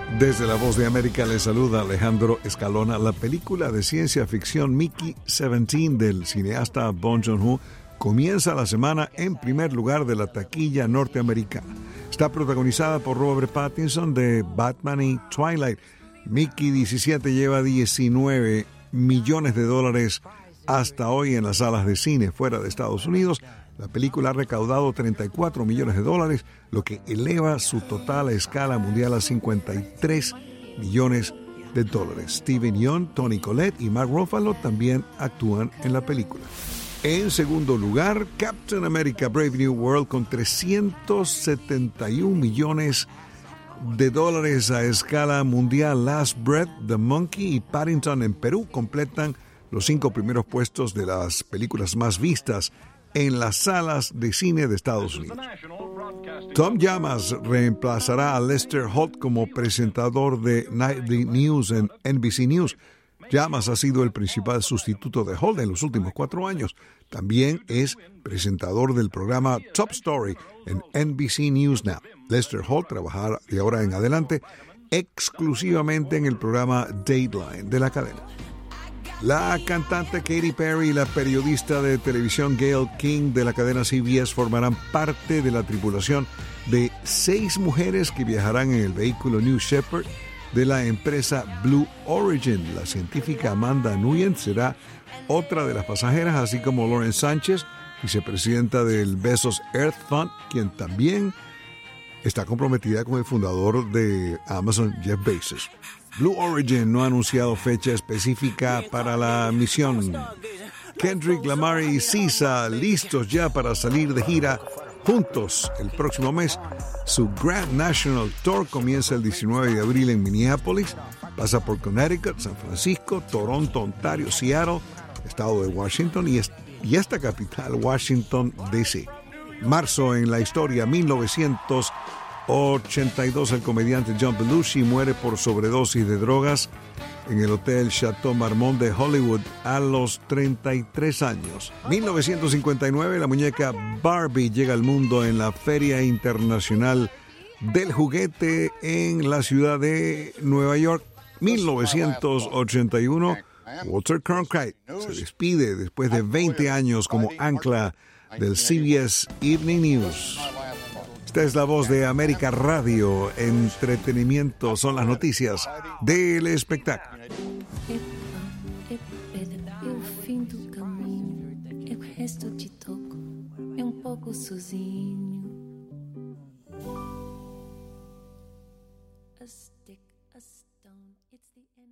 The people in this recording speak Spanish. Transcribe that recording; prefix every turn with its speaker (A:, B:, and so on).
A: Desde La Voz de América le saluda Alejandro Escalona. La película de ciencia ficción Mickey 17 del cineasta Bong Joon-ho comienza la semana en primer lugar de la taquilla norteamericana. Está protagonizada por Robert Pattinson de Batman y Twilight. Mickey 17 lleva $19 millones hasta hoy en las salas de cine fuera de Estados Unidos. La película ha recaudado $34 millones, lo que eleva su total a escala mundial a $53 millones. Steven Yeun, Toni Collette y Mark Ruffalo también actúan en la película. En segundo lugar, Captain America Brave New World con $371 millones a escala mundial. Last Breath, The Monkey y Paddington en Perú completan los 5 primeros puestos de las películas más vistas en las salas de cine de Estados Unidos. Tom Llamas reemplazará a Lester Holt como presentador de Nightly News en NBC News. Llamas ha sido el principal sustituto de Holt en los últimos 4 años. También es presentador del programa Top Story en NBC News Now. Lester Holt trabajará de ahora en adelante exclusivamente en el programa Dateline de la cadena. La cantante Katy Perry y la periodista de televisión Gayle King de la cadena CBS formarán parte de la tripulación de 6 mujeres que viajarán en el vehículo New Shepard de la empresa Blue Origin. La científica Amanda Nguyen será otra de las pasajeras, así como Lauren Sánchez, vicepresidenta del Bezos Earth Fund, quien también está comprometida con el fundador de Amazon, Jeff Bezos. Blue Origin no ha anunciado fecha específica para la misión. Kendrick Lamar y SZA listos ya para salir de gira juntos el próximo mes. Su Grand National Tour comienza el 19 de abril en Minneapolis, pasa por Connecticut, San Francisco, Toronto, Ontario, Seattle, estado de Washington y esta capital, Washington, D.C. Marzo en la historia, 1982, el comediante John Belushi muere por sobredosis de drogas en el Hotel Chateau Marmont de Hollywood a los 33 años. 1959, la muñeca Barbie llega al mundo en la Feria Internacional del Juguete en la ciudad de Nueva York. 1981, Walter Cronkite se despide después de 20 años como ancla del CBS Evening News. Esta es La Voz de América Radio. Entretenimiento son las noticias del espectáculo.
B: O fim do caminho, eu resto te toco, é pouco sozinho. A stick, a stone, it's the end.